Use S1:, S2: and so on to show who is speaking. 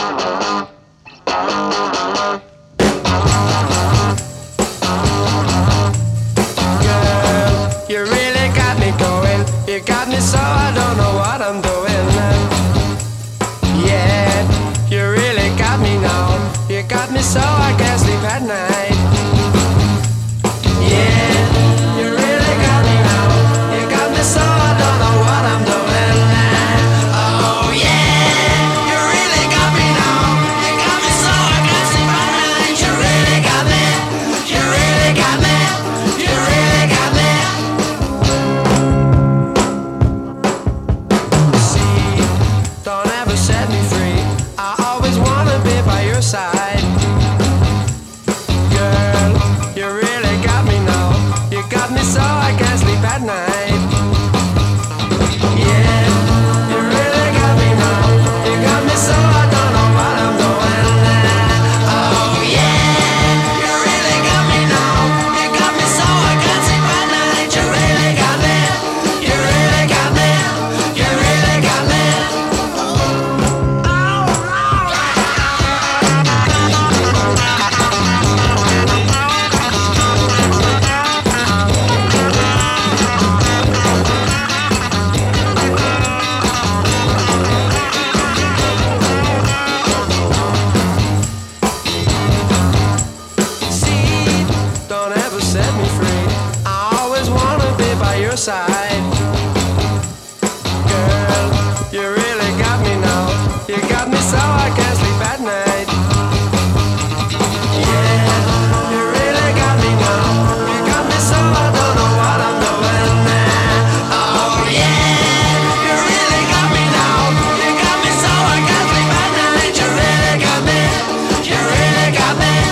S1: You really got me going. You got me so I don't know what I'm doing. Yeah, you really got me now. You got me so I can't sleep at night. Yeah, you really got me now. You got me so I don't know what I'm doing. Oh yeah, you really got me now. You got me so I can't sleep at night. You really got me. You really got me. You really got me. Don't ever set me free. I always wanna be by your side. Girl, you really got me now. You got me so I can't sleep at night. Yeah, you really got me now. You got me so I don't know what I'm doing. Oh yeah, you really got me now. You got me so I can't sleep at night. You really got me. You really got me. You really got me. Don't ever set me free. I always wanna be by your side. Girl, you really got me now. You got me so I can't sleep at night. Yeah, you really got me now. You got me so I don't know what I'm doing. Oh yeah, you really got me now. You got me so I can't sleep at night. You really got me. You really got me.